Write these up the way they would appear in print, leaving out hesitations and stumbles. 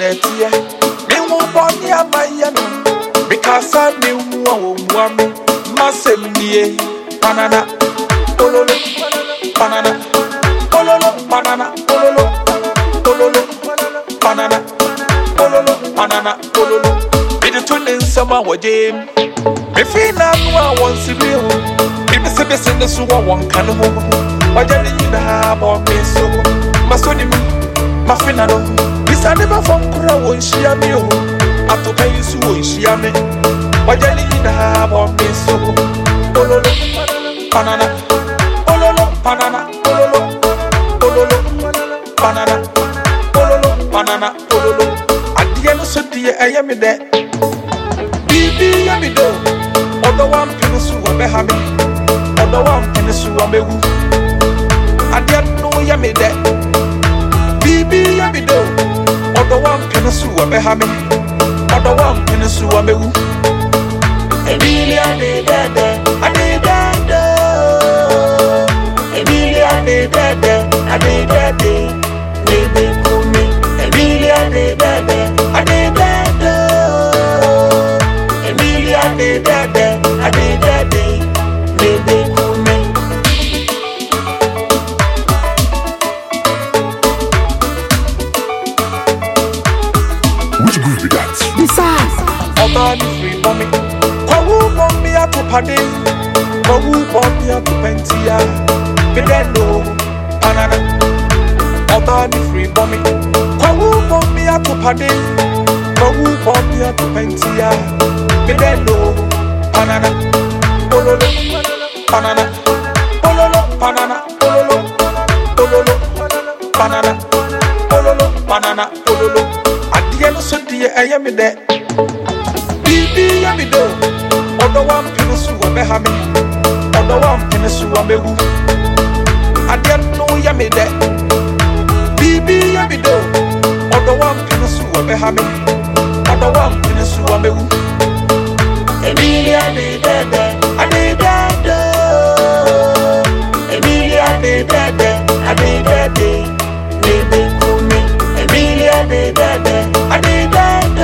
netia. Me won't body a mayano. Because I knew one massive nie. Banana, pololo, banana, pololo, banana, pololo, pololo, banana, pololo, banana, pololo. Be the twin summer wa jam. If he now wants to be home, if the service in the sewer one can home, why don't you have on me so? Masoni, my finado, this I never found Kura when she am you. I took a use when she am me. Why don't you have on me so? Pololo, banana, pololo, banana, pololo, pololo, banana, pololo, banana, pololo. At the end of the day, I am there. Bibi, I am there. Although I'm finished with a hammy, although I'm finished with a mewu, I didn't know you made that. Bibi, I be do. Although I'm finished with a hammy, although I'm finished with a mewu. Emilia, I did that, I did that. Emilia, I did that, I did that. Baby, call me. Emilia, I did that, I did that. I did that, I did that day, baby, cool me. Which group be that? Besides, I'm free for me. Kwawu bomb me at Pade, Kwawu bomb me at Pentia, Pedendo, Banana. I'm free for me. Kwawu bomb me at Pade, Kwawu bomb me at Pentia. Pedendo, banana, pololo, banana, pololo, banana, pololo, pololo, banana, pololo, banana, pololo. At the end of the day, I am there. Bibi, I am there. Although I'm finished with a hammy, although I'm finished with a mewu, I didn't know you am there. Bibi, I am there. Although I'm finished with a hammy, although I'm finished with a mewu. Emilia, I did that, I did that. Emilia, I did that, I did that. Baby, call me. Emilia, I did that, I did that.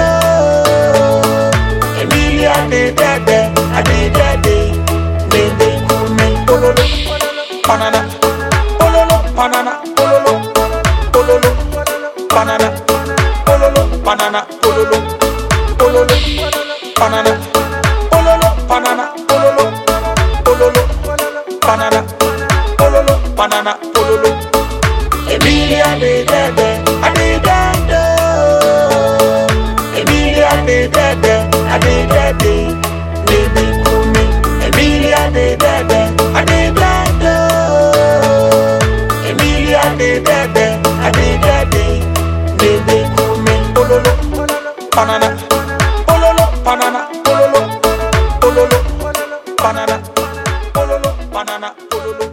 Emilia, I did that, I did that. Baby, call me. Pololo, banana, pololo, banana, pololo, pololo, banana, pololo, banana, pololo, pololo, banana. Banana, pololo, pololo, banana, pololo, banana, pololo. Emilia, I did that, I did that. Emilia, I did that, I did that. Baby, call me. Emilia, I did that, I did that. Emilia, I did that, I did that. Baby, call me. Pololo, banana, pololo, banana, pololo. Banana, pololo, banana, pololo.